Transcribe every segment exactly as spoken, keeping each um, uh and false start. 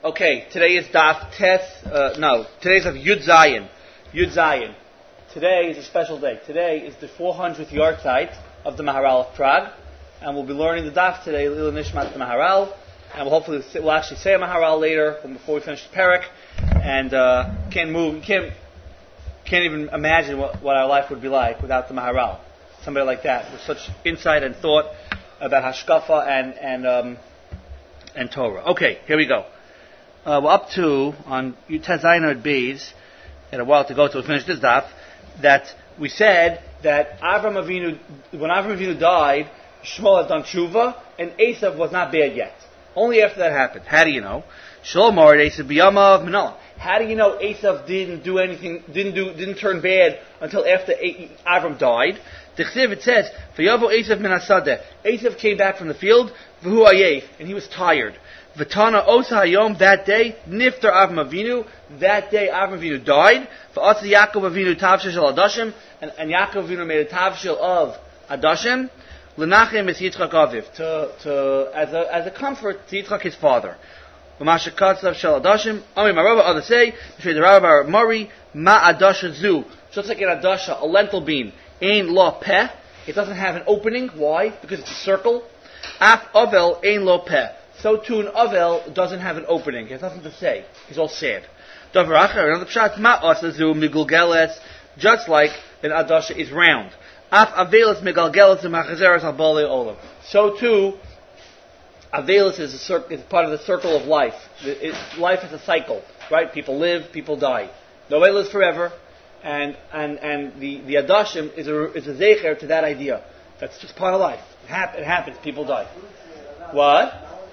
Okay, today is Daf Tes, uh, no, today's of Yud Zayin. Yud Zayin. Today is a special day. Today is the four hundredth yahrzeit of the Maharal of Prague, and we'll be learning the Daf today, Lil Nishmat the Maharal, and we'll hopefully, we'll actually say a Maharal later, before we finish the Perek, and uh, can't move, can't, can't even imagine what, what our life would be like without the Maharal. Somebody like that, with such insight and thought about Hashkafa and, and, um, and Torah. Okay, here we go. Uh, we're up to, on Tezayin Beis, and a while to go till we finish this daf, that we said that Avram Avinu, when Avram Avinu died, Shmuel had done tshuva, and Esav was not bad yet. Only after that happened. How do you know? Shalomar Esav b'yamav minallah. How do you know Esav didn't do anything, didn't do, didn't turn bad until after Avram died? The Chsiv, it says, V'yavo Esav min hasadeh. Esav came back from the field, v'hu ayef, and he was tired. V'tana osa hayom, that day, niftar Avram Avinu, that day Avram Avinu died. V'atza Yaakov Avinu tavshil shel Adashim, and, and Yaakov Avinu made a tavshil of Adashim, l'nachem es Yitzchak Aviv, to, to, as a, as a comfort to Yitzchak his father. V'masha katzav shel Adashim, Ami Marava, others say, B'shrei the Rabbi Bar Mari, ma Adasha zu, just like an Adasha, a lentil bean, ein lo peh, it doesn't have an opening. Why? Because it's a circle. Af Avel ein lo peh. So too an Avel doesn't have an opening. He has nothing to say. He's all sad. Davar acher, another pshat, ma asazu migulgeles, just like an Adasha is round. Af Avelis migalgeles u'machazeres al bali olam. So too, Avelis is, a cir- is part of the circle of life. It, it, life is a cycle, right? People live, people die. Nobody lives forever. And and and the, the Adashim is a is a zecher to that idea. That's just part of life. It, hap- it happens. People die. What?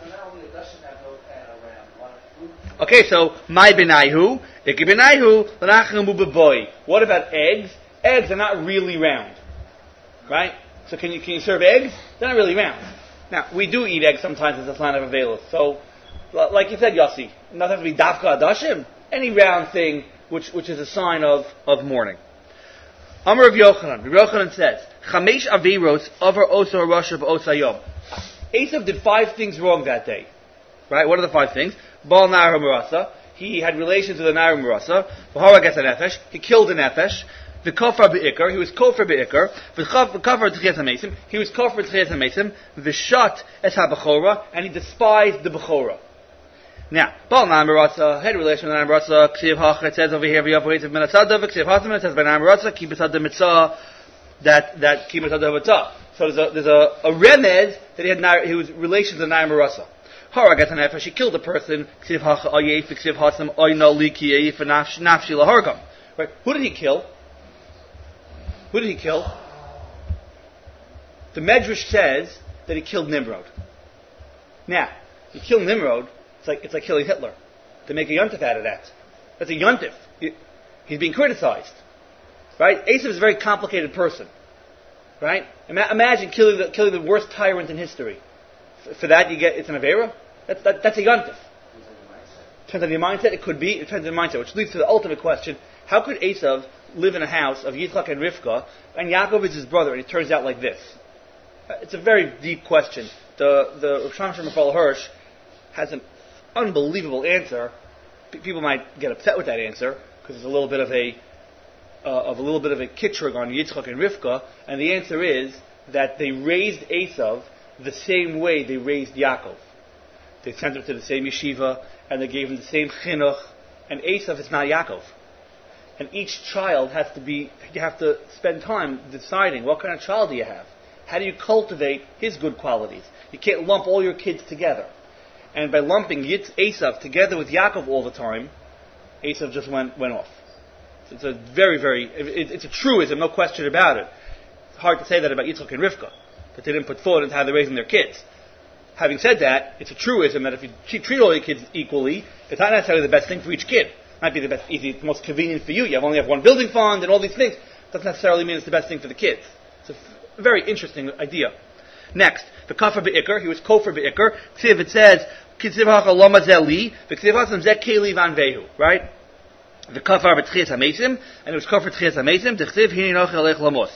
Okay, so my benaihu, ikke benaihu, l'nachamu b'boy. What about eggs? Eggs are not really round, right? So can you can you serve eggs? They're not really round. Now we do eat eggs sometimes as a sign of availus. So, like you said, Yossi, it doesn't have to be dafka adashim. Any round thing. Which, which is a sign of, of mourning. Amar of Yochanan. Yochanan says, Chamesh aviros over osa rasha b'osayom. Esav did five things wrong that day. Right? What are the five things? Baal nar marasa. He had relations with a nar marasa. V'haragas nefesh. He killed a nefesh. V'kofar be'ikar. He was kofar be'ikar. V'kofar t'chias hamesim. He was kofar t'chias hamesim. V'shat es ha'bechora. And he despised the bechora. Now, Baal Na'am had a relation with Na'am Ratza, Ksiv Hach, it says over here, V'yav Ha'etzav Min HaTzadav, Ksiv Hasim, it says by Na'am Ratza, Ki B'Tzad Mitzah, that, that Ki B'Tzad Mitzah. So there's a, there's a, a remez that he had, he was relations with Na'am Ratza. Haragat HaNefesh, he killed a person, Ksiv Hach, Ayef, Ksiv Hasim, Oyna Liki, Ayef, Nafshi Lahargam. Right? Who did he kill? Who did he kill? The Medrash says that he killed Nimrod. Now, he killed Nimrod. It's like, it's like killing Hitler. To make a yontif out of that. That's a yontif. He, he's being criticized. Right? Esav is a very complicated person. Right? Ima- imagine killing the, killing the worst tyrant in history. F- for that you get, it's an Avera? That's, that, that's a yontif. Depends on your mindset. It could be. It depends on your mindset. Which leads to the ultimate question. How could Esav live in a house of Yitzchak and Rivka, and Yaakov is his brother, and it turns out like this? Uh, it's a very deep question. The, the Rosh Hashanah Hirsch has an unbelievable answer. P- people might get upset with that answer because it's a little bit of a uh, of a little bit of a kitrug on Yitzchak and Rivka, and the answer is that they raised Esav the same way they raised Yaakov. They sent him to the same yeshiva and they gave him the same chinuch. And Esav is not Yaakov. And each child has to be. You have to spend time deciding what kind of child do you have. How do you cultivate his good qualities? You can't lump all your kids together. And by lumping Yitz, Esav together with Yaakov all the time, Esav just went went off. So it's a very, very, it, it's a truism, no question about it. It's hard to say that about Yitzchak and Rivka, that they didn't put thought into how they're raising their kids. Having said that, it's a truism that if you treat all your kids equally, it's not necessarily the best thing for each kid. It might be the best, easy, the most convenient for you. You only have one building fund and all these things. It doesn't necessarily mean it's the best thing for the kids. It's a f- very interesting idea. Next, the kafar be'ikar, he was kofar be'ikar. Ksiv, it says, Ksiv hacha loma zeli, v'ksiv hasam zeh keli van vehu, right? The kafar b'tchias hamesim, and it was kafar tchias hamesim, t'chsiv hini noch elech lamos.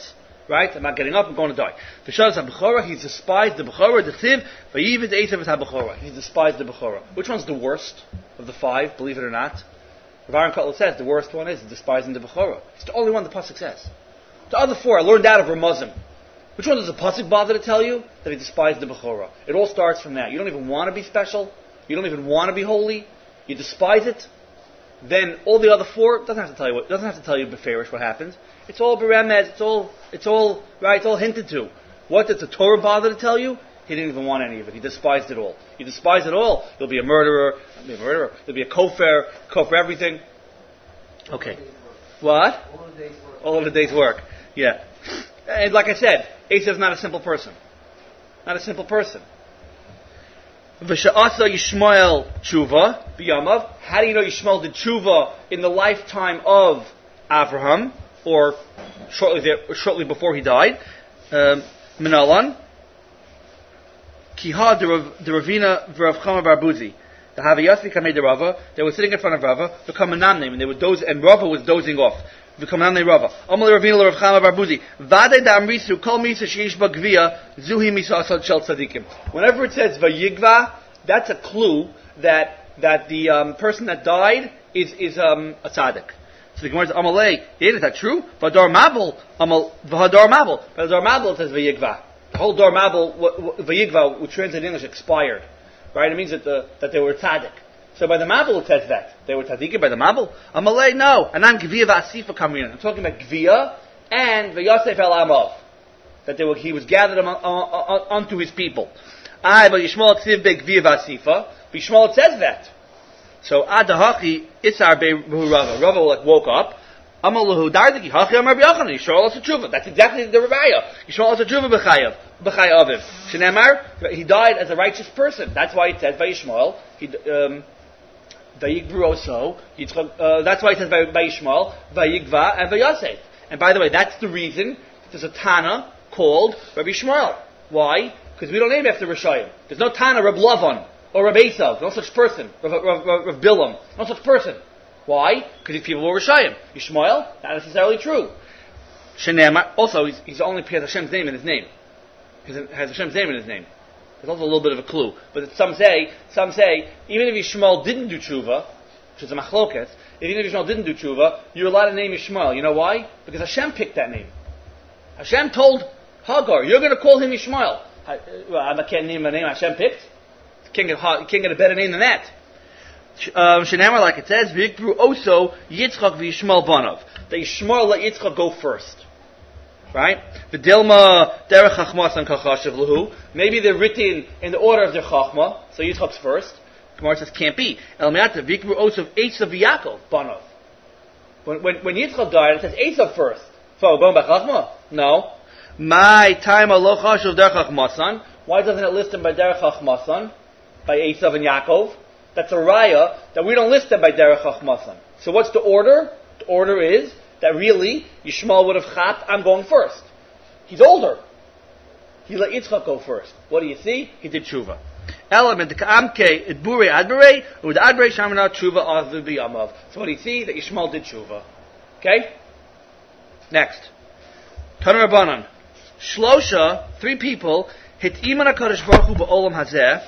Right? I'm not getting up, I'm going to die. V'shaz ha-bechora, he's despised the bechora, the tiv, v'yivid eisav ha-bechora. He's despised the bechora. Which one's the worst of the five, believe it or not? Rav Aaron Kotler says the worst one is despising the bechora. It's the only one the pasuk says. The other four I learned out of Ramazim. Which one does the pasuk bother to tell you? That he despised the bechora. It all starts from that. You don't even want to be special. You don't even want to be holy. You despise it. Then all the other four doesn't have to tell you what doesn't have to tell you beferish what happens. It's all beremez. It's all it's all right. It's all hinted to. What does the Torah bother to tell you? He didn't even want any of it. He despised it all. You despise it all, you'll be a murderer. You'll be a murderer. You'll be a kofer, kofer everything. Okay. What? All of the day's work. All of the day's work. Yeah. And like I said, Esav's not a simple person. Not a simple person. V'sha'asa Yishmael tshuva b'yamav. How do you know Yishmael did tshuva in the lifetime of Avraham, or shortly there, shortly before he died? Minalan. Kiha de Ravina v'Rav Chama bar Buzi. The Havayasvi kamei de Rava. They were sitting in front of Rava. The Kamanamnim, and they were doze, and Rava was dozing off. The Kamanamnim Rava. Amal Ravina Rav Chama bar Buzi. Vade da Amrisu kol misa sheish bagvia zuhi misa asad shel tzadikim. Whenever it says vayigva, that's a clue that that the um, person that died is is um, a tzaddik. So the Gemara says Amalei. Is that true? Vadar Mabel Amal Vahadar Mabel. Vadar Mabel says vayigva. The whole Dar Mabel, Vayigva, which translated in English, expired. Right? It means that the, that they were tzaddik. So by the Mabel it says that. They were tzaddikim by the Mabel. Amalei, no. And I'm Gviya V'asifa coming in. I'm talking about Gviya and V'yasef El Amav. That they were, he was gathered among, uh, uh, unto his people. Aye, but Yishmael Tziv Be Gviya V'asifa. But Yishmael it says that. So, Adahachi, Isar Be Rava. Rava like woke up. Amalahu Dardiki, Hachi Amar B'Yochanan, Yishmael also tshuva. That's exactly the Ravaya. Yishmael also tshuva b'chayav, b'chayavim. Shenemar, he died as a righteous person. That's why it says by Yishmael. He um, Vayigvu also. Uh, that's why it says by, by Yishmael, Vayigva and Vayasef. And by the way, that's the reason there's a Tana called Rabbi Yishmael. Why? Because we don't name after Rishayim. There's no Tana Reb Lavan or Reb Esav. No such person. Reb, Reb, Reb, Reb Bilam. No such person. Why? Because these people were Rishayim. Yishmael, not necessarily true. Shenemar, also, he's, he's only has Hashem's name in his name. He has Hashem's name in his name. There's also a little bit of a clue. But some say, some say, even if Yishmael didn't do tshuva, which is a machloket, even if Yishmael didn't do tshuva, you're allowed to name Yishmael. You know why? Because Hashem picked that name. Hashem told Hagar, you're going to call him Yishmael. I, well, I can't name a name Hashem picked. You can't get, you can't get a better name than that. Shenamar, um, like it says, V'yikbru also Yitzchak v'Yishmael banav. That Yishmael let Yitzchak go first, right? V'dilma derech chachmas and kachashav lahu. Maybe they're written in the order of their chachma, so Yitzchak's first. Gemara says can't be. El me'ata V'yikbru also Esav v'Yakov banav. When when when Yitzchak died, it says Esav first. So going by chachma? No. My time alo chashav derech chachmasan. Why doesn't it list them by derech chachmasan, by Esav and Yaakov? That's a raya that we don't list them by derech chachmasan. So what's the order? The order is that really Yishmael would have chat. I'm going first. He's older. He let Yitzchak go first. What do you see? He did tshuva. Element ka'amke it bure adbere ud adbere shamana tshuva avu b'yamav. So what do you see? That Yishmael did tshuva. Okay. Next, Tanar Rabbanan, Shlosha, three people hit iman hakadosh baruch hu ba'olam hazeh.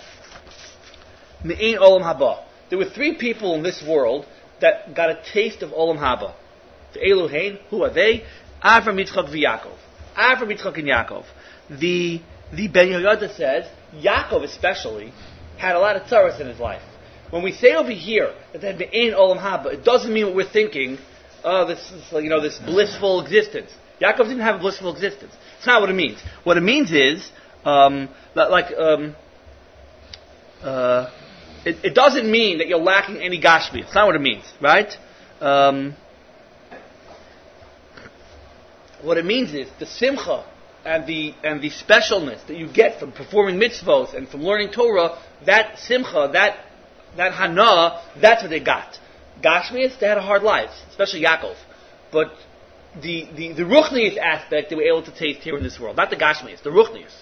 There were three people in this world that got a taste of Olam Haba. The Elohein, who are they? Avram, Yitzchak, v'Yakov. Avram, Yitzchak, and Yaakov. The the Ben Yehoyada says Yaakov especially had a lot of tzaras in his life. When we say over here that there ain't Olam Haba, it doesn't mean what we're thinking. Oh, this is, you know, this blissful existence. Yaakov didn't have a blissful existence. It's not what it means. What it means is um, like. Um, uh, It, it doesn't mean that you're lacking any gashmi. It's not what it means, right? Um, what it means is the simcha and the and the specialness that you get from performing mitzvot and from learning Torah. That simcha, that that hana, that's what they got. Gashmius, they had a hard life, especially Yaakov. But the the the ruchnius aspect they were able to taste here in this world, not the gashmius, the ruchnius.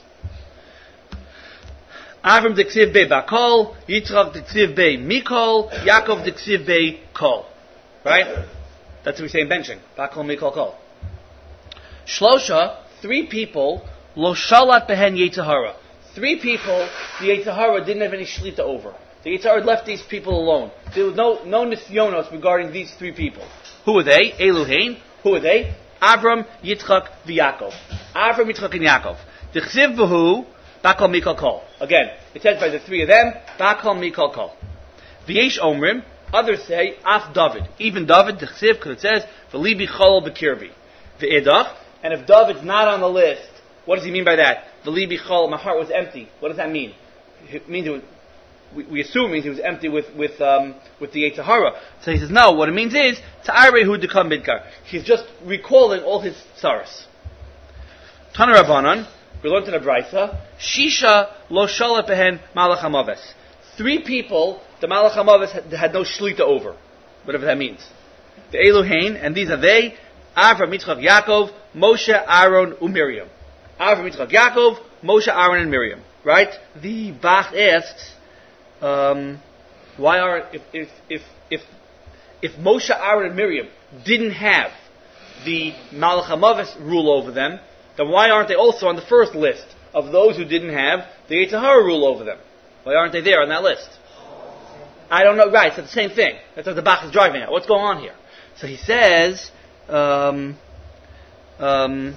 Avram d'ksiv bei bakol, Yitzchak d'ksiv bei mikol, Yaakov d'ksiv bei kol. Right? That's what we say in benching. Bakol, mikol, kol. Shlosha, three people, lo shalat behen Yetzer Hara. Three people, the Yetzer Hara didn't have any shlita over. The Yetzer Hara left these people alone. There was no, no nisyonos regarding these three people. Who were they? Eluhain. Who were they? Avram, Yitzchak, Yaakov. Avram, Yitzchak, and Yaakov. The chsiv v'hu, bakal mikal kol. Again, it says by the three of them, bakal mikal kol. V'yesh omrim, others say, af David. Even David, the chsiv, because it says, v'libi cholol b'kirbi. V'edach, and if David's not on the list, what does he mean by that? V'libi chol, my heart was empty. What does that mean? It means it was, we, we assume it means he was empty with with um, with the Yetzer Hara. So he says, no, what it means is, ta'arehu dekam midkar. He's just recalling all his tsaros. Tana Rabbanan, we learned in the Brisa, Shisha lo shalat behen malach hamaves. Three people, the malach hamaves had, had no shlita over. Whatever that means. The Eluhain, and these are they, Avram, Yitzchak, Yaakov, Moshe, Aaron, and Miriam. Avram, Yitzchak, Yaakov, Moshe, Aaron, and Miriam. Right? The Bach asks, um, why are if if if if if Moshe, Aaron, and Miriam didn't have the Malach HaMavis rule over them, then why aren't they also on the first list of those who didn't have the Yetzer Hara rule over them? Why aren't they there on that list? I don't know. Right, it's the same thing. That's what the Bach is driving at. What's going on here? So he says, um, um,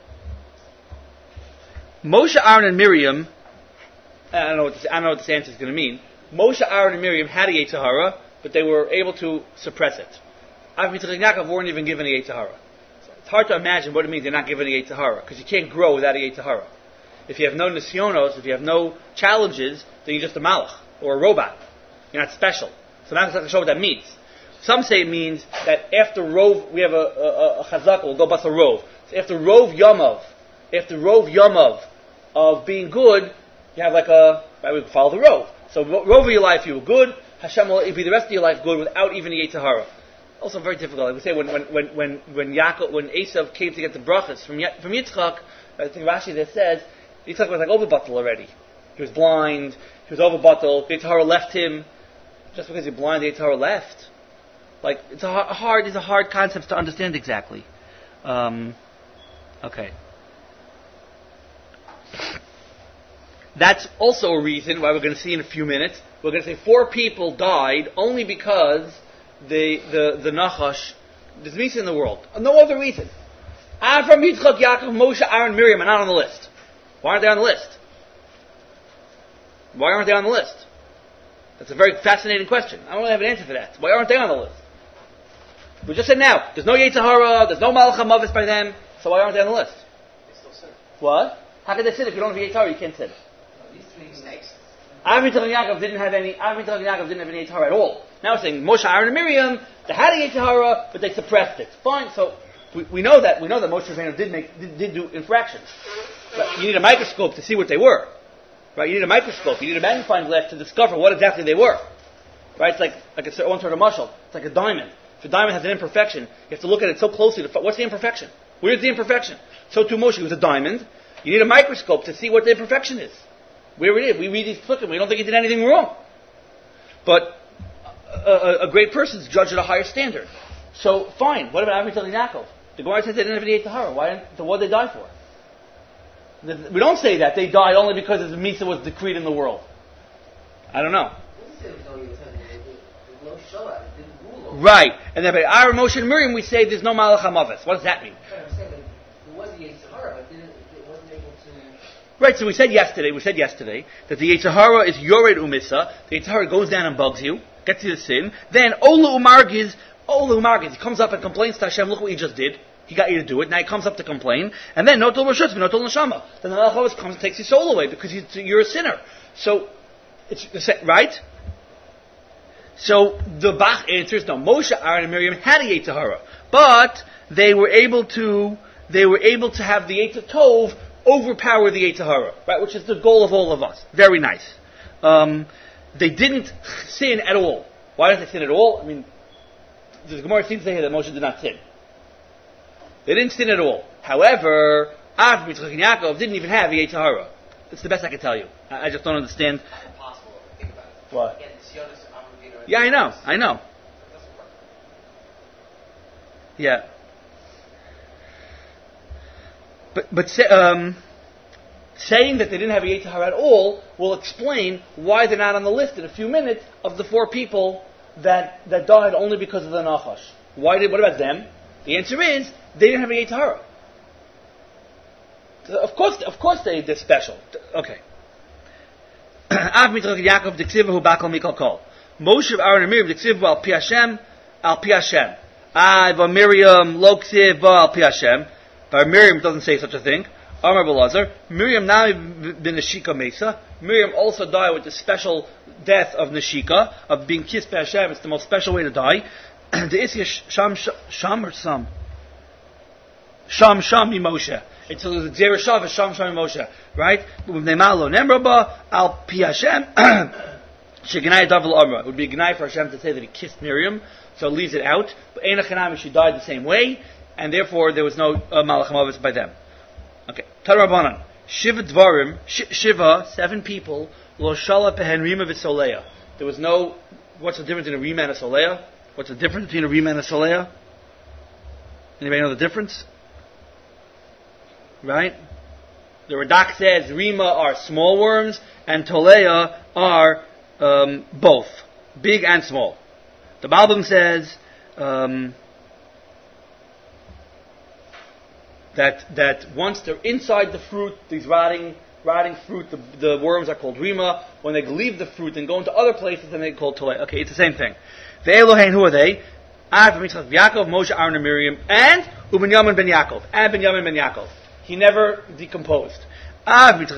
Moshe, Aaron, and Miriam. I don't know what this, I don't know what this answer is going to mean. Moshe, Aaron, and Miriam had a Yetzer Hara, but they were able to suppress it. Avram, Yitzchak, and Yaakov weren't even given a Yetzer Hara. So it's hard to imagine what it means they're not given a Yetzer Hara, because you can't grow without a Yetzer Hara. If you have no nisyonos, if you have no challenges, then you're just a malach or a robot. You're not special. So I'm not going to show what that means. Some say it means that after Rov, we have a, a, a chazak, we'll go bust a Rov. So after Rov Yamav, after Rov Yamav of being good, you have like a, right, we follow the Rov. So Rov of your life you were good, Hashem will be the rest of your life good without even the Yetzer Hara. Also very difficult. Like we say when when when when when Yaakov, when Esav came to get the brachas from from Yitzchak, I think Rashi there says Yitzchak was like overbuttal already. He was blind. He was overbuttal. Yetzer Hara left him. Just because you're blind, the Yetzer Hara left. Like it's a hard, it's a hard concept to understand exactly. Um, okay. That's also a reason why we're going to see in a few minutes. We're going to say four people died only because the the the Nachash. There's Misa in the world. No other reason. Avram, Yitzchak, Yaakov, Moshe, Aaron, Miriam are not on the list. Why aren't they on the list? Why aren't they on the list? That's a very fascinating question. I don't really have an answer for that. Why aren't they on the list? We just said now, there's no Yetzer Hara, there's no Malach HaMavis by them, so why aren't they on the list? They still sin. What? How could they sin if you don't have Yetzer Hara? You can't sin. No, these three mistakes. Avram, Yitzchak, and Yaakov didn't have any. Avram, Yitzchak, and Yaakov didn't have any Yetzer Hara at all. Now we're saying Moshe, Aaron, and Miriam, they had a Yetzer Hara, but they suppressed it. Fine. So we, we know that we know that Moshe Rabbeinu did make did, did do infractions. But you need a microscope to see what they were. Right? You need a microscope. You need a magnifying glass to discover what exactly they were. Right? It's like like a one sort of muscle. It's like a diamond. If a diamond has an imperfection, you have to look at it so closely to find what's the imperfection. Where's the imperfection? So too Moshe was a diamond. You need a microscope to see what the imperfection is. Where it is. We read these flickers. We don't think he did anything wrong. But a, a, a great person's judged at a higher standard. So fine. What about Avram, Yitzchak, and Yaakov? The Gemara says they didn't have any Yetzer Hara. Why? So what did they die for? We don't say that they died only because the Misa was decreed in the world. I don't know. Right. And then by Aaron, Moshe, and Miriam, we say there's no Malach HaMavis. What does that mean? Right, so we said yesterday, we said yesterday, that the Yetzer Hara is Yored Umissa, the Yetzer Hara goes down and bugs you, gets you to sin, then Ola Umargiz, Ola Umargiz, he comes up and complains to Hashem, look what you just did, he got you to do it, now he comes up to complain, and then Notul Rashutz, Notul Neshama, then the Malach HaMavis comes and takes your soul away, because you, you're a sinner. So, it's, right? So, the Bach answers, no, Moshe, Aaron, and Miriam had a Yetzer Hara, but they were able to, they were able to have the Yetzer Tov overpower the Yetzer Hara, right? Which is the goal of all of us. Very nice. Um, they didn't sin at all. Why didn't they sin at all? I mean, the Gemara seems to say that Moshe did not sin. They didn't sin at all. However, Avram, Yitzchak, and Yaakov didn't even have the Yetzer Hara. That's the best I can tell you. I, I just don't understand. It's impossible to think about it. What? Again, Sionis, Avram, Yeah, I know. I know. It doesn't work. Yeah. but but say, um, saying that they didn't have a Yetzer Hara at all will explain why they're not on the list in a few minutes of the four people that, that died only because of the Nachash. Why did? What about them? The answer is they didn't have a Yetzer Hara. So of course, of course they, they're special. Okay. Av mitzvah Yaakov d'ksivahu bakal mikol kol. Moshe Aaron and Miriam d'ksivahu al pi Hashem al pi Hashem. Ah, but Miriam lo ksiv al pi Hashem. But Miriam doesn't say such a thing. Amar Belazar. Miriam now bin Neshika Mesa. Miriam also died with the special death of Neshika, of being kissed by Hashem. It's the most special way to die. The Isya Sham Sham or Sam? Sham Sham Moshe. It's a Zera Shav Sham Sham Moshe, right? Nemalo Nemraba al Pi Hashem. Sheganai Davel Amra. It would be a gnai for Hashem to say that he kissed Miriam, so it leaves it out. But Eina Chanami, she died the same way, and therefore there was no uh, Malach Hamavis by them. Okay. Tarabanan. Shiva Dvarim. Sh- Shiva, seven people. Lo Shala Pehen Rima V'Soleya. There was no. What's the difference between a Rima and a Soleya? What's the difference between a Rima and a Soleya? Anybody know the difference? Right? The Radak says Rima are small worms and Toleya are um, both, big and small. The Malbim says um, that that once they're inside the fruit, these rotting rotting fruit, the, the worms are called Rima. When they leave the fruit and go into other places, then they're called Toleya. Okay, it's the same thing. The Elohein, who are they? Avraham, Yitzchak, Yaakov, Moshe, Aaron, and Miriam, and Ubenyamin ben Yaakov, and Benyamin ben Yaakov. He never decomposed. Moshe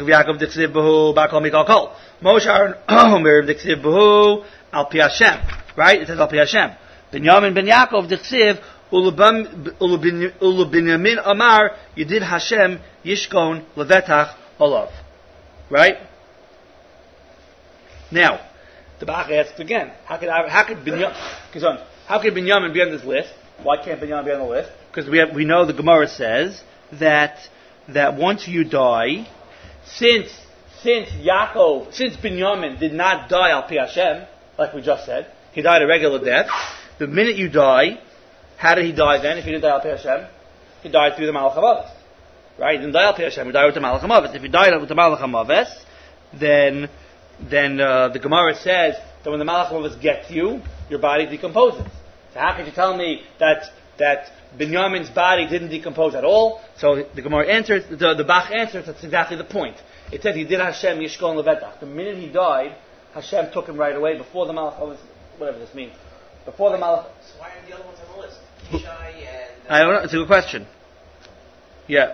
Aaron Miriam Diksiv Behu Al Pi Hashem. Right? It says Al Pi Hashem. Binyamin ben Yaakov Diksiv Ulu Binyamin Amar Yedid Hashem Yishkon Levetach Olav. Right? Now, the Bach asks again, how could how could Binyamin how could Binyamin be on this list? Why can't Binyamin be on the list? Because we have we know the Gemara says that that once you die, since since Yaakov, since Binyamin did not die al pi Hashem, like we just said, he died a regular death. The minute you die, how did he die then? If he didn't die al pi Hashem, he died through the Malach HaMaves, right? He didn't die al pi Hashem, he died with the Malach HaMaves. If he died with the Malach HaMaves, then then uh, the Gemara says that when the Malach HaMaves gets you, your body decomposes. So how could you tell me that that Binyamin's body didn't decompose at all? So the Gemara answers, the, the Bach answers, that's exactly the point. It says he did Hashem Yishkon Levetach. The minute he died, Hashem took him right away before the Malach, whatever this means. Before the Malach. So why are the other ones on the list? Ishai and... Uh, I don't know, it's a good question. Yeah.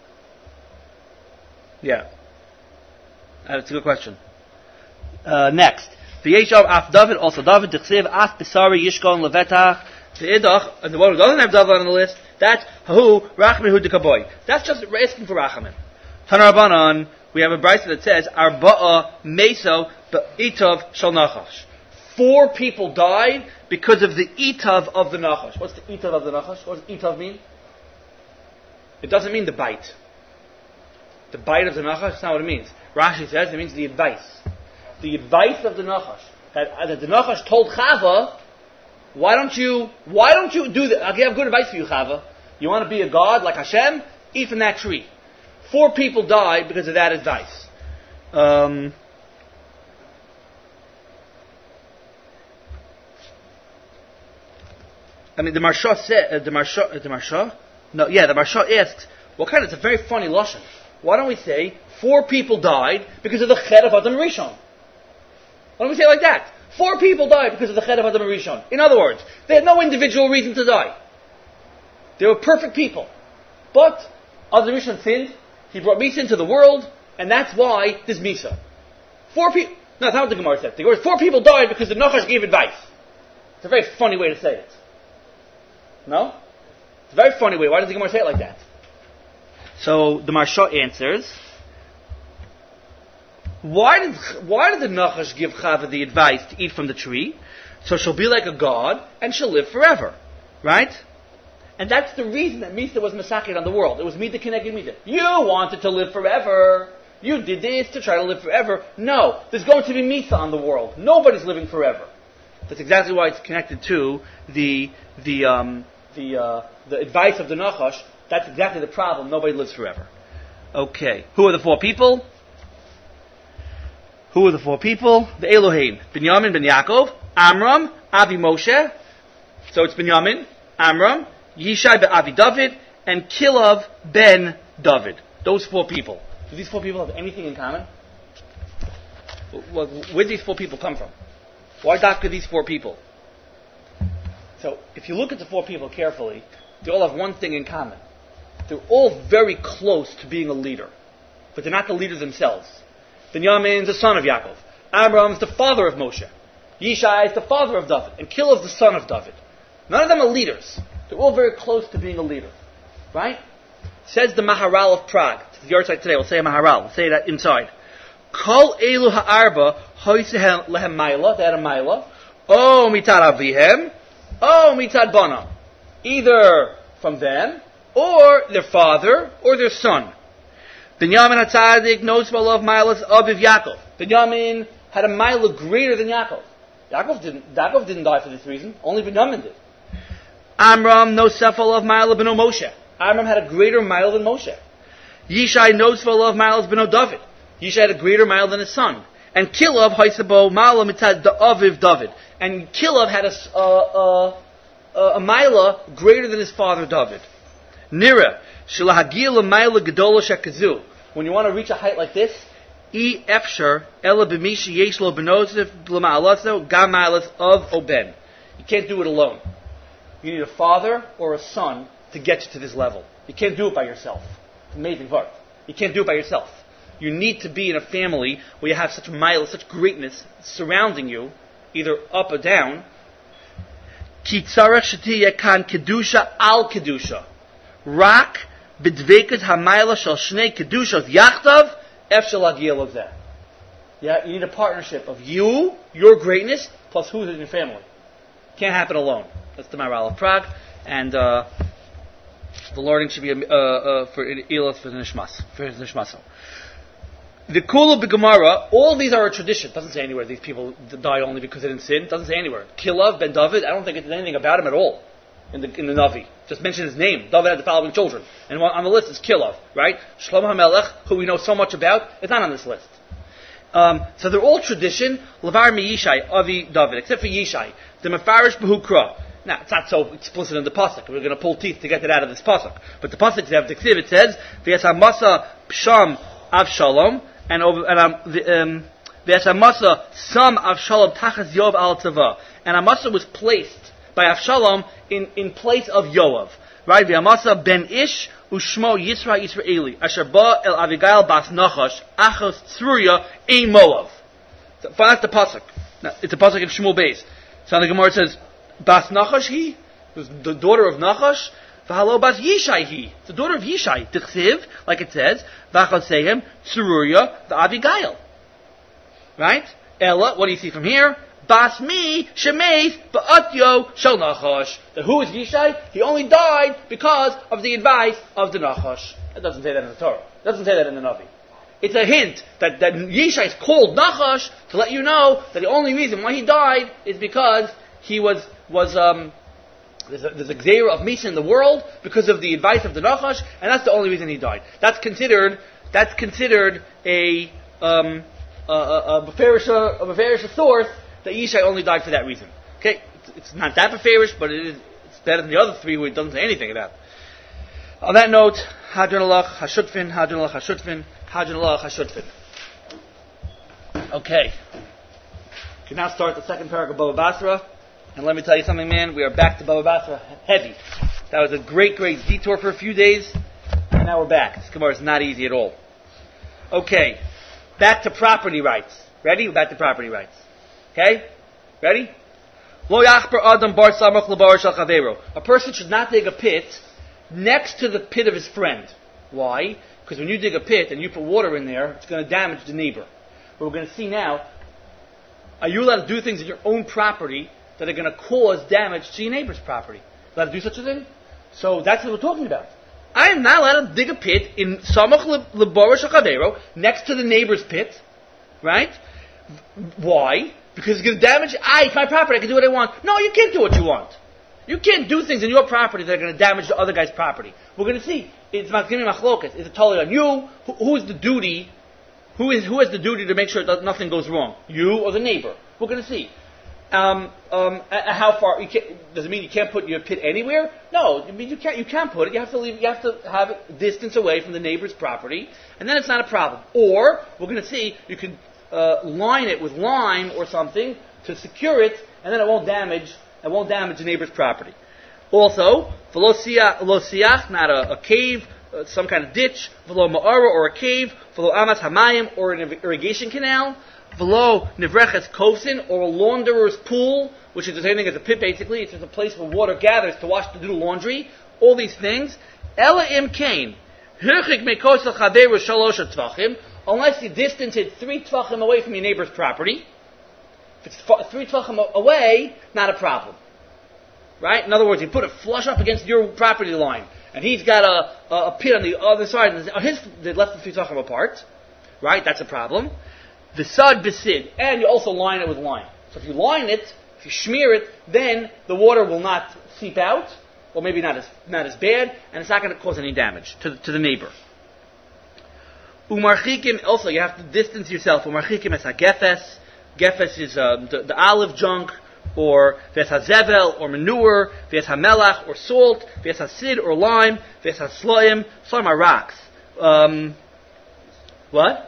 Yeah. Uh, it's a good question. Uh, next. V'yeshav af David, also David, Dichsiv, af Bisari Yishkon Levetach. The Idach, and the one who doesn't have David on the list, that's Hahu Rachmin Hu Dekaboy. That's just asking for Rachamin. Tanarabanan, we have a brisa that says Arba'a Meso Be'itav Shal Nachash. Four people died because of the Itav of the Nachash. What's the Itav of the Nachash? What does Itav mean? It doesn't mean the bite. The bite of the Nachash, that's not what it means. Rashi says it means the advice. The advice of the Nachash. That, that the Nachash told Chava, Why don't you? Why don't you do that? I have good advice for you, Chava. You want to be a god like Hashem? Eat from that tree. Four people died because of that advice. Um, I mean, the Marsha said, uh, the Marsha, uh, the Marsha, no, yeah, the Marsha asks, what kind? It's a very funny lashon. Why don't we say four people died because of the chet of Adam Rishon? Why don't we say it like that? Four people died because of the chet of Adam Rishon. In other words, they had no individual reason to die. They were perfect people. But Adam Rishon sinned, he brought Misa into the world, and that's why there's Misa. Four people, no, that's not what the Gemara said. The Gemara, four people died because the Nachash gave advice. It's a very funny way to say it. No? It's a very funny way. Why does the Gemara say it like that? So the Marsha answers, Why did why did the Nachash give Chava the advice to eat from the tree? So she'll be like a god and she'll live forever, right? And that's the reason that Misa was Masakit on the world. It was Mida Keneged Mida. You wanted to live forever. You did this to try to live forever. No, there's going to be Misa on the world. Nobody's living forever. That's exactly why it's connected to the the um, the uh, the advice of the Nachash That's exactly the problem. Nobody lives forever. Okay. Who are the four people? Who are the four people? The Elohim. Binyamin ben Yaakov, Amram, Avi Moshe. So it's Binyamin, Amram, Yishai ben Avi David, and Kilav ben David. Those four people. Do these four people have anything in common? Where did these four people come from? Why doctor these four people? So, if you look at the four people carefully, they all have one thing in common. They're all very close to being a leader. But they're not the leaders themselves. Binyamin is the son of Yaakov. Amram is the father of Moshe. Yishai is the father of David. And Kilav is the son of David. None of them are leaders. They're all very close to being a leader. Right? Says the Maharal of Prague. It's the yard site today. We'll say a Maharal. We'll say that inside. Kol elu ha'arba hoisehem lehem maila. They had a maila. O mitad avihem. O mitad bana. Either from them, or their father, or their son. Binyamin HaTzadik knows about love milas aviv Yaakov. Binyamin had a mila greater than Yaakov. Yaakov didn't. Yaakov didn't die for this reason. Only Binyamin did. Amram knows sefal of mila b'no Moshe. Amram had a greater mile than Moshe. Yishai knows for love miles b'no David. Yishai had a greater mile than his son. And Kilav haisabo mala mitad aviv David. And Kilav had a a, a, a, a mila greater than his father David. Nira shalahagil a mila gedola shekazu. When you want to reach a height like this, e efshar ela b'mishi yeshlo b'nosif l'ma'alatzo gam milas of oben. You can't do it alone. You need a father or a son to get you to this level. You can't do it by yourself. It's amazing part. You can't do it by yourself. You need to be in a family where you have such miles, such greatness surrounding you, either up or down. Ki tzarech shetiyeh kan kedusha al kedusha. Rak b'dveket hamayla shel shnei kedushos yachtav efshel hagiyah lozeh. Yeah, you need a partnership of you, your greatness, plus who's in your family. Can't happen alone. That's the Maharal of Prague, and uh, the learning should be uh, uh, for Elos for the Nishmas, for the Nishmaso. The Kula B'Gemara, all these are a tradition. It doesn't say anywhere these people died only because they didn't sin. It doesn't say anywhere. Kilav ben David, I don't think it says anything about him at all in the in the Navi. Just mention his name. David had the following children, and on the list is Kilav, right? Shlomo HaMelech, who we know so much about, it's not on this list. Um, so they're all tradition. Levar mi Yishai, Avi David, except for Yishai. The Mefarish B'Hukra. Now, it's not so explicit in the pasuk. We're going to pull teeth to get it out of this pasuk. But the pasuk says, the Ksiv, it says, V'yasamasa Psham Avshalom, and and um, um, V'yasamasa Sam Avshalom Tachas Yoav al Tzava. And Amasa was placed by Avshalom in, in place of Yoav. Right? V'yamasa ben Ish Ushmo Yisra Yisraeli Asher ba el Avigail bas Nachash Achos Tzruya ein Moav. So, that's the pasuk. Now, it's a pasuk in Shmuel Beis. So the Gemara says, Bas Nachash he, was the daughter of Nachash. V'halo Bas Yishai he, the daughter of Yishai. T'chsiv, like it says, V'chasehem Tzuruya the Avigail. Right? Ella, what do you see from here? Bas mi shemeis ba'atyo shel Nachash. That who is Yishai? He only died because of the advice of the Nachash. It doesn't say that in the Torah. It doesn't say that in the Navi. It's a hint that, that Yishai is called Nachash to let you know that the only reason why he died is because he was was um, there's a, there's a gzeira of Misa in the world because of the advice of the Nachash, and that's the only reason he died. That's considered that's considered a um, a, a, a beferish a beferish source that Yishai only died for that reason. Okay, it's, it's not that beferish, but it is it's better than the other three who it doesn't say anything about. On that note, Hadron Alach Hashutfin, Hadron Alach Hashutfin, Hadron Alach Hashutfin. Okay, we can now start the second paragraph of Baba Basra. And let me tell you something, man, we are back to Baba Basra heavy. That was a great, great detour for a few days, and now we're back. This Gemara is not easy at all. Okay, back to property rights. Ready? We're back to property rights. Okay? Ready? Lo yachper adam bar samach lebar shel chavero. A person should not dig a pit next to the pit of his friend. Why? Because when you dig a pit and you put water in there, it's going to damage the neighbor. What we're going to see now, are you allowed to do things in your own property that are going to cause damage to your neighbor's property? Allowed to do such a thing? So that's what we're talking about. I am not allowed to dig a pit in Samach Lebara Shachavero next to the neighbor's pit, right? Why? Because it's going to damage. I, it's my property. I can do what I want. No, you can't do what you want. You can't do things in your property that are going to damage the other guy's property. We're going to see. It's Makzimi Machlokas. Is it totally on you? Who, who is the duty? Who is who has the duty to make sure that nothing goes wrong? You or the neighbor? We're going to see. Um, um, how far? You can't, does it mean you can't put your pit anywhere? No, I mean you can't. You can't put it. You have to leave. You have to have it distance away from the neighbor's property, and then it's not a problem. Or we're going to see you can uh, line it with lime or something to secure it, and then it won't damage. It won't damage the neighbor's property. Also, v'lo siach, not a, a cave, uh, some kind of ditch. V'lo ma'ara, or a cave. V'lo amas hamayim, or an irrigation canal. V'lo nivreches kosin, or a launderer's pool, which is the same thing as a pit basically. It's just a place where water gathers to wash, to do the laundry. All these things. Ela im kain, hirchik mekosel chaveru shalosh tvachim, unless you distance it three tvachim away from your neighbor's property. If it's far, three tvachim away, not a problem. Right? In other words, you put it flush up against your property line, and he's got a, a, a pit on the other side, and his, they left the three tvachim apart. Right? That's a problem. The sad besid, and you also line it with lime. So if you line it, if you smear it, then the water will not seep out, or maybe not as not as bad, and it's not going to cause any damage to, to the neighbor. Umarchikim, also you have to distance yourself. Umarchikim es hagefes. Gefes is um, the, the olive junk, or ves hazevel, or manure, ves hamelach, or salt, ves hasid, or lime, ves hasloim. Sloim are rocks. Um, what?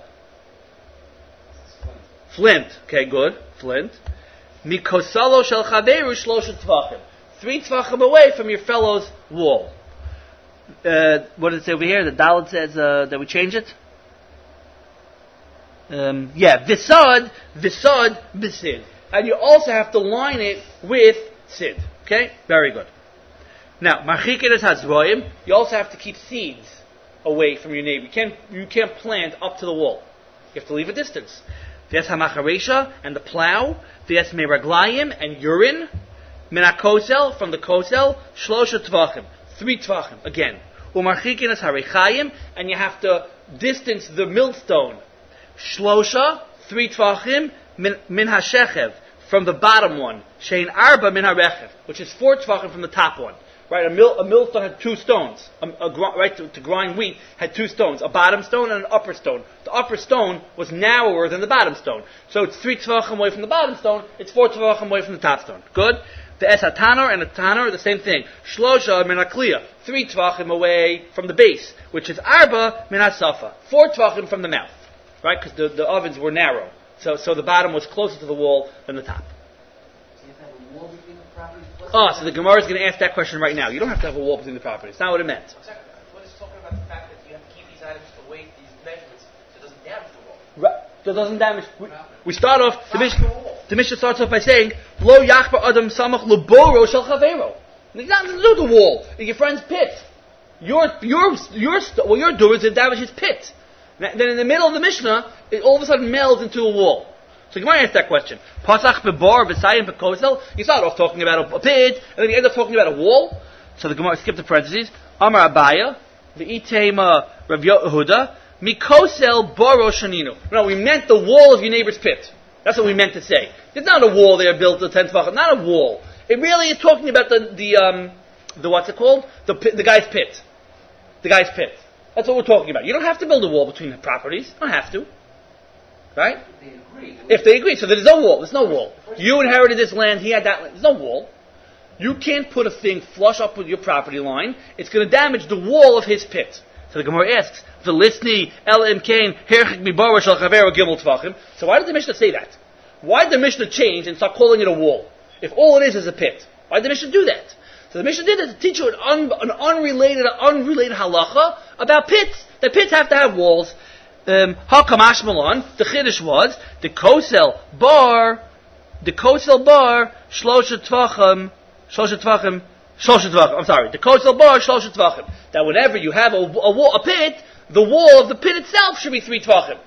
Flint. Okay, good. Flint. Mikosalo shel chaveru shloshet tvachim. Three tvachim away from your fellow's wall. Uh, what does it say over here? The Dalet says uh, that we change it. Um, yeah, visad, visad, bisid. And you also have to line it with sid. Okay? Very good. Now, marchikin es hazroim, you also have to keep seeds away from your neighbor. You can't, you can't plant up to the wall. You have to leave a distance. V'es hamacharesha, and the plow. V'es meraglayim, and urine. Min hakosel, from the kosel. Shlosha tvachim, three tvachim, again. Umarchikin es harechayim, and you have to distance the millstone. Shlosha, three tvachim, min, min hashechev, from the bottom one. Shein arba min harechev, which is four tvachim from the top one. Right, a, mill, a millstone had two stones. A, a, right, to, to grind wheat had two stones, a bottom stone and an upper stone. The upper stone was narrower than the bottom stone. So it's three tvachim away from the bottom stone, it's four tvachim away from the top stone. Good? The es hatanor and the tanor, the same thing. Shlosha min hakliya, three tvachim away from the base, which is arba min hasafa, four tvachim from the mouth. Right, because the, the ovens were narrow. So so the bottom was closer to the wall than the top. So you have to have a wall between the properties? Oh, so the Gemara is going to ask that question right now. You don't have to have a wall between the properties. It's not what it meant. Exactly. What is talking about the fact that you have to keep these items away, these measurements, so it doesn't damage the wall? Right. So it doesn't damage. We, we start off, the Mishnah, the Mishnah starts off by saying, Lo yachbar adam samach leboro shel chavero. It's not to do with the wall. It's your friend's pit. Your, your, your, what you're doing is to damage his pit. Then in the middle of the Mishnah, it all of a sudden melds into a wall. So you might ask that question. Pasach bebar b'sayim b'kosel. You start off talking about a, a pit, and then you end up talking about a wall. So the Gemara skip the parentheses. Amar Abaya, v'itema Rav Yehuda, mikosel baro shaninu. No, we meant the wall of your neighbor's pit. That's what we meant to say. There's not a wall there built to ten tvachim. Not a wall. It really is talking about the the um the what's it called? The the guy's pit. The guy's pit. That's what we're talking about. You don't have to build a wall between the properties. You don't have to. Right? If they agree. If they agree. So there's no wall. There's no wall. You inherited this land. He had that land. There's no wall. You can't put a thing flush up with your property line. It's going to damage the wall of his pit. So the Gemara asks, V'lisni el imkain herchik mibar shel chaver gimel tvachim. So why did the Mishnah say that? Why did the Mishnah change and start calling it a wall? If all it is is a pit. Why did the Mishnah do that? So the Mishnah did that to teach you an, un, an unrelated, unrelated halacha about pits. That pits have to have walls. Hakam Ashmalon, the Chiddush was, the Kosel bar, the Kosel bar, Shlosha Tvachim, Shlosha Tvachim, Shlosha Tvachim, I'm sorry, the Kosel bar, Shlosha Tvachim. That whenever you have a, a, wall, a pit, the wall of the pit itself should be three Tvachim.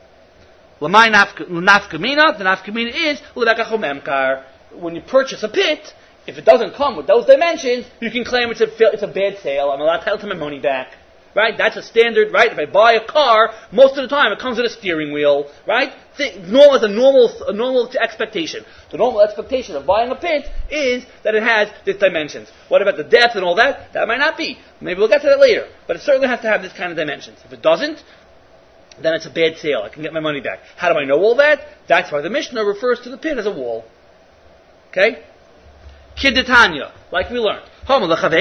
L'may nafkamina, the nafkamina is, l'bekachom emkar. When you purchase a pit, if it doesn't come with those dimensions, you can claim it's a, it's a bad sale, I'm allowed to tell my money back. right? That's a standard, right? If I buy a car, most of the time it comes with a steering wheel, right? Think, normal is a normal, a normal expectation. The normal expectation of buying a pit is that it has these dimensions. What about the depth and all that? That might not be. Maybe we'll get to that later. But it certainly has to have this kind of dimensions. If it doesn't, then it's a bad sale. I can get my money back. How do I know all that? That's why the Mishnah refers to the pit as a wall. Okay? Kiddetanya, like we learned. I'm selling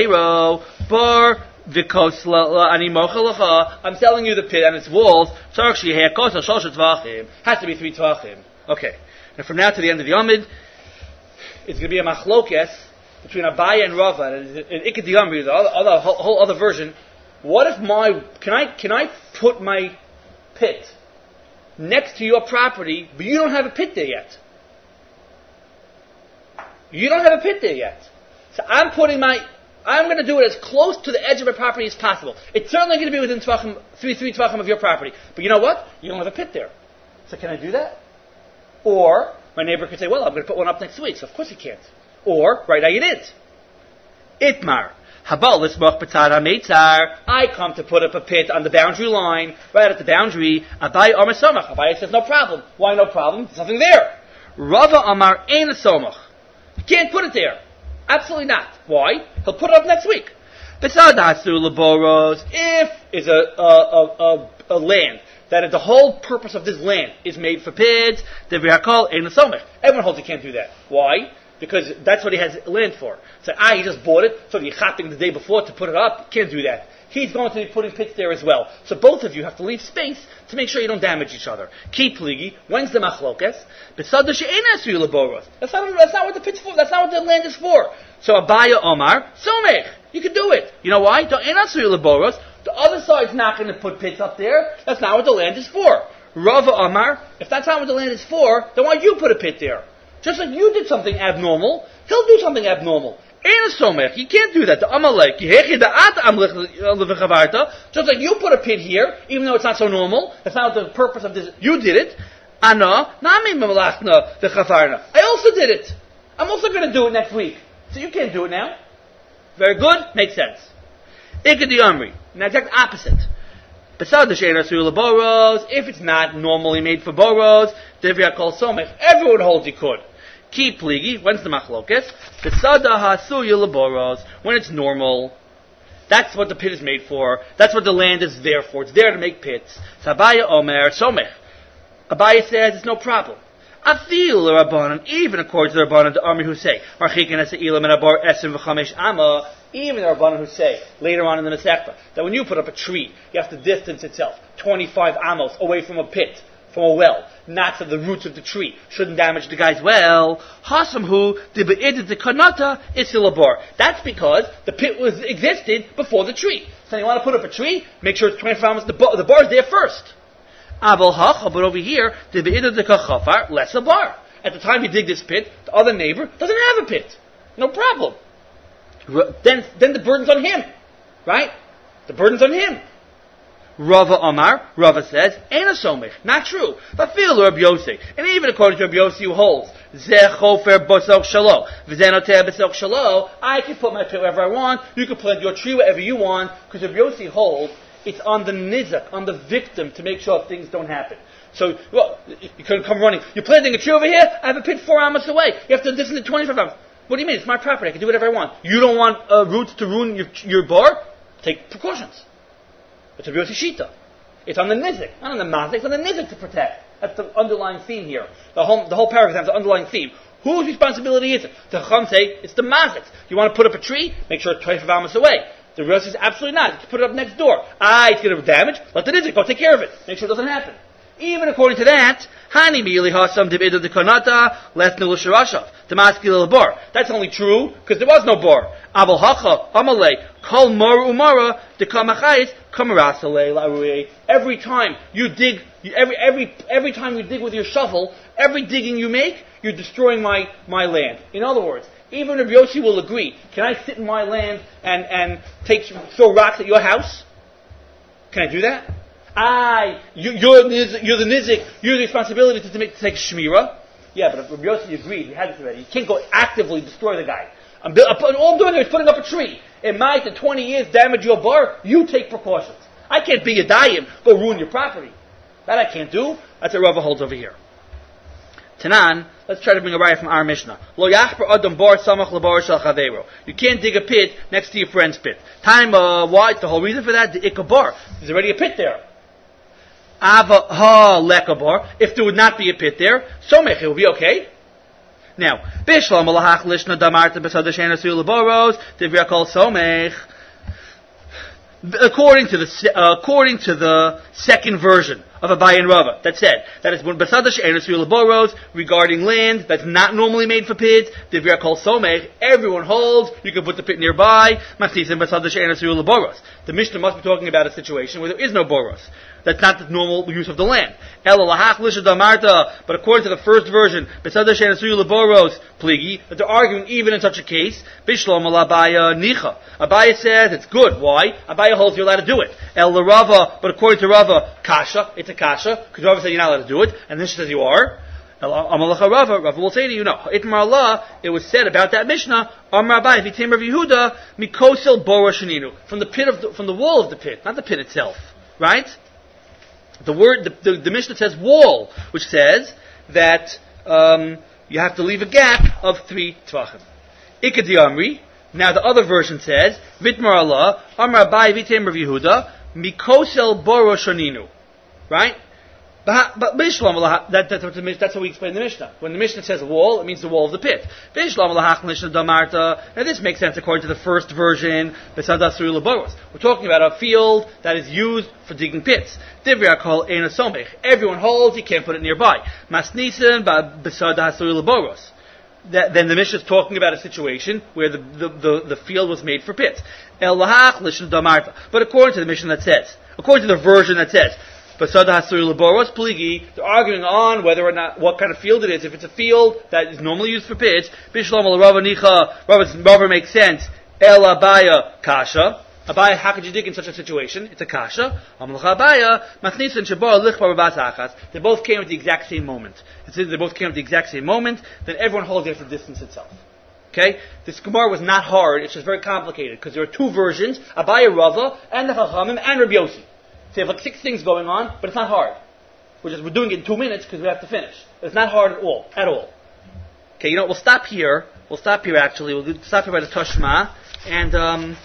you the pit and its walls. Has to be three tvachim. Okay. And from now to the end of the Amid, it's going to be a machlokes between Abaye and Rava. And in Ikad the Amri, the other, other, whole, whole other version, what if my, can I, can I put my pit next to your property, but you don't have a pit there yet? You don't have a pit there yet. So I'm putting my, I'm going to do it as close to the edge of my property as possible. It's certainly going to be within tvachim, three, three tvachim of your property. But you know what? You don't have a pit there. So can I do that? Or, my neighbor could say, well, I'm going to put one up next week. So of course he can't. Or, right now you did. Itmar. I come to put up a pit on the boundary line, right at the boundary. Abaye Amar Somach. Abaye says, no problem. Why no problem? There's nothing there. Rava Amar Ein Somach. You can't put it there. Absolutely not. Why? He'll put it up next week. If is a, a, a, a land that the whole purpose of this land is made for pits, everyone holds he can't do that. Why? Because that's what he has land for. So ah, he just bought it, so he chatting the day before to put it up. Can't do that. He's going to be putting pits there as well. So both of you have to leave space to make sure you don't damage each other. Keep pligi. When's the machlokes? That's not, that's not what the pit's for. That's not what the land is for. So Abaye Omar, Somech. You can do it. You know why? The other side's not going to put pits up there. That's not what the land is for. Rava Omar, if that's not what the land is for, then why'd you put a pit there? Just like you did something abnormal, he'll do something abnormal. Ain't a somech. You can't do that. The amalek. Just like you put a pit here, even though it's not so normal. That's not the purpose of this. You did it. Ana nami malachna v'chavarna. I also did it. I'm also going to do it next week. So you can't do it now. Very good. Makes sense. Ikadi amri. An exact opposite. Beside the she'ena su'ula boros, if it's not normally made for boros, devya kol somech. Everyone holds he could. Keep pligi. When's the machlokes? Besada hasuya laboros. When it's normal. That's what the pit is made for. That's what the land is there for. It's there to make pits. Abaye omer somech. Abaye says it's no problem. Afil Rabbanan, even according to the Rabbanan, the Amri who say, Marchikin as ilam and abar esim v'chamesh ama, even the Rabbanan who say, later on in the Masechta, that when you put up a tree, you have to distance itself twenty-five amos away from a pit, from a well, not so the roots of the tree shouldn't damage the guy's well. Hasamhu diba'idid the kanata isilabar. That's because the pit was existed before the tree. So you want to put up a tree, make sure it's twenty-five amos, the, bar, the bar's there first. But over here, less a bar. At the time he dig this pit, the other neighbor doesn't have a pit. No problem. Then, then the burden's on him. Right? The burden's on him. Rava Amar, Rava says, ain't a somech. Not true. But feel Rabbi Yossi. And even according to Rabbi Yossi who holds, Zeh chofer bosok shalo. V'zenoteh bosok shalo. I can put my pit wherever I want. You can plant your tree wherever you want. Because Rabbi Yossi holds, it's on the nizak, on the victim, to make sure things don't happen. So, well, you couldn't come running. You're planting a tree over here? I have a pit four amos away. You have to distance it twenty-five amos. What do you mean? It's my property. I can do whatever I want. You don't want uh, roots to ruin your, your bar? Take precautions. It's a Rabbi Yossi Shita. It's on the nizak, not on the mazik. It's on the nizak to protect. That's the underlying theme here. The whole, the whole paragraph has the underlying theme. Whose responsibility is it? The Chacham say it's the mazik. You want to put up a tree? Make sure it's twenty-five amos away. The Rebbe says, absolutely not. You put it up next door. Ah, it's going to damage. Let the nizik go take care of it. Make sure it doesn't happen. Even according to that, Hani mi'ili hasam debidu de konata leth nilu shirashav. Demaskil bar. That's only true because there was no bar. Abel hacha amalei kol mar umara de kamachais kamarasale larui. Every time you dig, you, every every every time you dig with your shovel, every digging you make, you're destroying my my land. In other words, even Rabbi Yossi will agree. Can I sit in my land and, and take throw rocks at your house? Can I do that? I, you, you're, you're the nizik. You're the responsibility to, to, make, to take shmira. Yeah, but if Rabbi Yossi agreed, he had this already. You can't go actively destroy the guy. I'm, all I'm doing is putting up a tree. It might in twenty years damage your bar. You take precautions. I can't be a dayim, go ruin your property. That I can't do. That's what Rava holds over here. Tanan, let's try to bring a raya from our Mishnah. Lo yachbar adam bar samach lebar shel chaveiro. You can't dig a pit next to your friend's pit. Time, uh, why? The whole reason for that, the ikabar. There's already a pit there. Ava ha lekabar. If there would not be a pit there, somech, it would be okay. Now, bishlam alahach lishna damarta besad shena sul lebaros divya kol somech. According to the uh, according to the second version of Abaye and Rava, that said that is when Basadash Enes Boros regarding land that's not normally made for pits, Divya Kol Somech, everyone holds you can put the pit nearby. Machnisim Basadash Enes Boros. The Mishnah must be talking about a situation where there is no boros. That's not the normal use of the land. But according to the first version, Basadash Enes Boros pligi, that they're arguing even in such a case. Bishlam Alabaya Nicha. Abaye says it's good. Why? Abaye holds you're allowed to do it. El Rava, but according to Rava, kasha, it's a kasha, because Rava said you're not allowed to do it, and this says you are. Amalacha Rava, Rava will say to you, no. Itmar Allah, it was said about that Mishnah, Amar Abaye, Vitim Rav Yehuda, Mikosel Bora Shaninu, from the pit of the, from the wall of the pit, not the pit itself, right? The word, the, the, the Mishnah says wall, which says that um, you have to leave a gap of three tvachim. Ikadi Amri. Now the other version says, Vitmar Allah, Amar Abaye Vitem Rav Yehuda, Mikosel Boro Shoninu. Right? But, but Bishlam Allah, that, that, that's how we explain the Mishnah. When the Mishnah says wall, it means the wall of the pit. Bishlam Allah Mishnah Damarta. Now this makes sense according to the first version, Besadasru Laboros. We're talking about a field that is used for digging pits. Divya call Eina Somech. Everyone holds, you can't put it nearby. Masnisan Besadasru Laboros. That, then the Mishnah is talking about a situation where the, the, the, the field was made for pits. El lahach lishna damarta. But according to the Mishnah that says, according to the version that says, Basada hasuri laboros pligi, they're arguing on whether or not, what kind of field it is. If it's a field that is normally used for pits, Bishlam al Rava Nicha, Rava makes sense, El Abaya Kasha. Abaya, how could you dig in such a situation? It's a kasha. Abaya, Matnis and Shabar Lichbar Babasachas. They both came at the exact same moment. It says they both came at the exact same moment. Then everyone holds it for the distance itself. Okay? This Gemara was not hard. It's just very complicated because there are two versions: Abaya Rava and the Chachamim and Rabbi Yossi. So you have like six things going on, but it's not hard. We're just we're doing it in two minutes because we have to finish. It's not hard at all, at all. Okay, you know we'll stop here. We'll stop here actually. We'll stop here by the Tashma and. Um,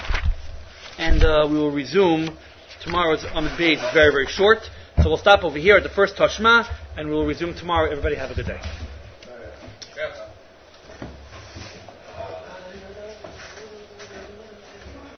And uh, we will resume. Tomorrow's Amud Beis is very, very short. So we'll stop over here at the first Tashma, and we will resume tomorrow. Everybody have a good day.